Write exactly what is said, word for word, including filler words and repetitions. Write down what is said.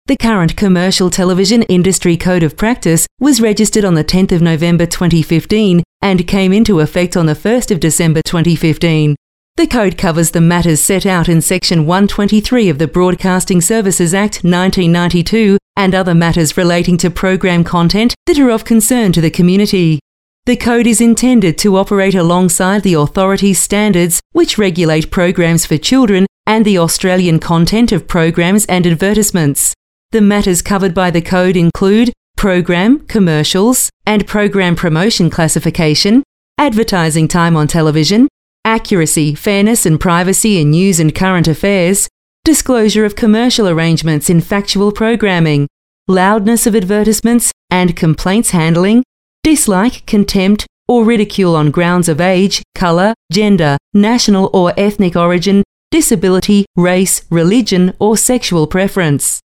The current Commercial Television Industry Code of Practice was registered on the tenth of November twenty fifteen and came into effect on the first of December twenty fifteen. The code covers the matters set out in Section one twenty-three of the Broadcasting Services Act nineteen ninety-two and other matters relating to program content that are of concern to the community. The code is intended to operate alongside the authority's standards which regulate programs for children and the Australian content of programs and advertisements. The matters covered by the code include program, commercials, and program promotion classification, advertising time on television, accuracy, fairness and privacy in news and current affairs, disclosure of commercial arrangements in factual programming, loudness of advertisements and complaints handling, dislike, contempt, or ridicule on grounds of age, colour, gender, national or ethnic origin, disability, race, religion, or sexual preference.